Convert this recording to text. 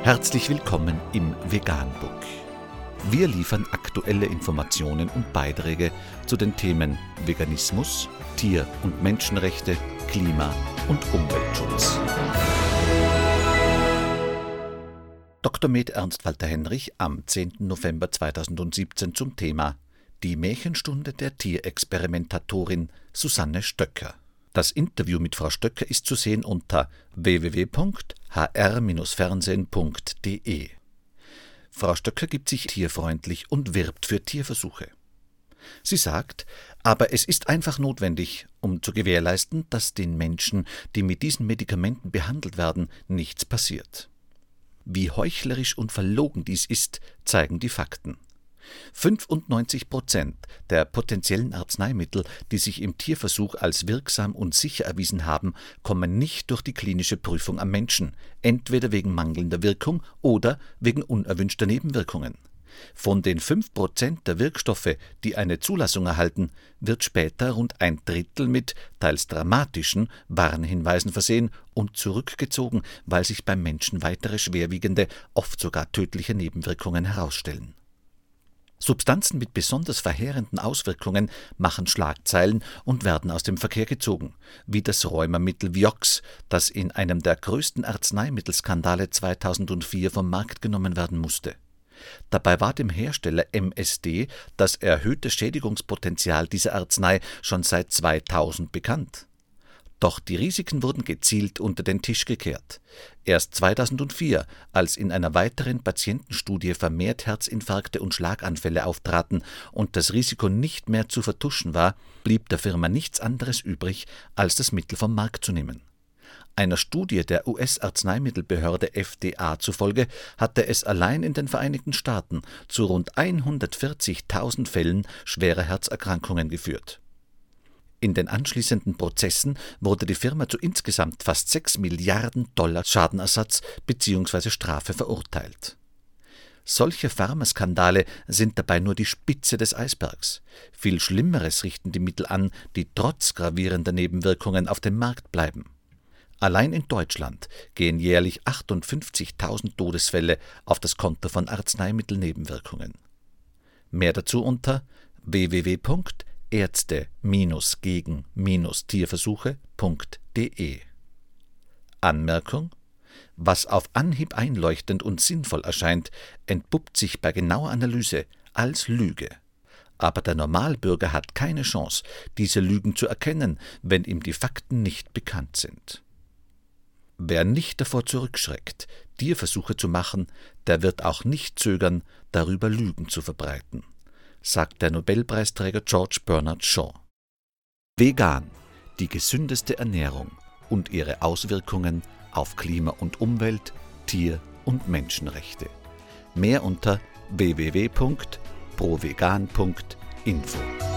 Herzlich willkommen im Veganbook. Wir liefern aktuelle Informationen und Beiträge zu den Themen Veganismus, Tier- und Menschenrechte, Klima- und Umweltschutz. Dr. med. Ernst Walter Henrich am 10. November 2017 zum Thema Die Märchenstunde der Tierexperimentatorin Susanne Stöcker. Das Interview mit Frau Stöcker ist zu sehen unter www.hr-fernsehen.de. Frau Stöcker gibt sich tierfreundlich und wirbt für Tierversuche. Sie sagt, aber es ist einfach notwendig, um zu gewährleisten, dass den Menschen, die mit diesen Medikamenten behandelt werden, nichts passiert. Wie heuchlerisch und verlogen dies ist, zeigen die Fakten. 95% der potenziellen Arzneimittel, die sich im Tierversuch als wirksam und sicher erwiesen haben, kommen nicht durch die klinische Prüfung am Menschen, entweder wegen mangelnder Wirkung oder wegen unerwünschter Nebenwirkungen. Von den 5% der Wirkstoffe, die eine Zulassung erhalten, wird später rund ein Drittel mit teils dramatischen Warnhinweisen versehen und zurückgezogen, weil sich beim Menschen weitere schwerwiegende, oft sogar tödliche Nebenwirkungen herausstellen. Substanzen mit besonders verheerenden Auswirkungen machen Schlagzeilen und werden aus dem Verkehr gezogen, wie das Rheumamittel Vioxx, das in einem der größten Arzneimittelskandale 2004 vom Markt genommen werden musste. Dabei war dem Hersteller MSD das erhöhte Schädigungspotenzial dieser Arznei schon seit 2000 bekannt. Doch die Risiken wurden gezielt unter den Tisch gekehrt. Erst 2004, als in einer weiteren Patientenstudie vermehrt Herzinfarkte und Schlaganfälle auftraten und das Risiko nicht mehr zu vertuschen war, blieb der Firma nichts anderes übrig, als das Mittel vom Markt zu nehmen. Einer Studie der US-Arzneimittelbehörde FDA zufolge hatte es allein in den Vereinigten Staaten zu rund 140.000 Fällen schwerer Herzerkrankungen geführt. In den anschließenden Prozessen wurde die Firma zu insgesamt fast $6 Milliarden Schadenersatz bzw. Strafe verurteilt. Solche Pharmaskandale sind dabei nur die Spitze des Eisbergs. Viel Schlimmeres richten die Mittel an, die trotz gravierender Nebenwirkungen auf dem Markt bleiben. Allein in Deutschland gehen jährlich 58.000 Todesfälle auf das Konto von Arzneimittelnebenwirkungen. Mehr dazu unter www.ärzte-gegen-tierversuche.de. Anmerkung: Was auf Anhieb einleuchtend und sinnvoll erscheint, entpuppt sich bei genauer Analyse als Lüge. Aber der Normalbürger hat keine Chance, diese Lügen zu erkennen, wenn ihm die Fakten nicht bekannt sind. Wer nicht davor zurückschreckt, Tierversuche zu machen, der wird auch nicht zögern, darüber Lügen zu verbreiten, sagt der Nobelpreisträger George Bernard Shaw. Vegan, die gesündeste Ernährung und ihre Auswirkungen auf Klima und Umwelt, Tier- und Menschenrechte. Mehr unter www.provegan.info.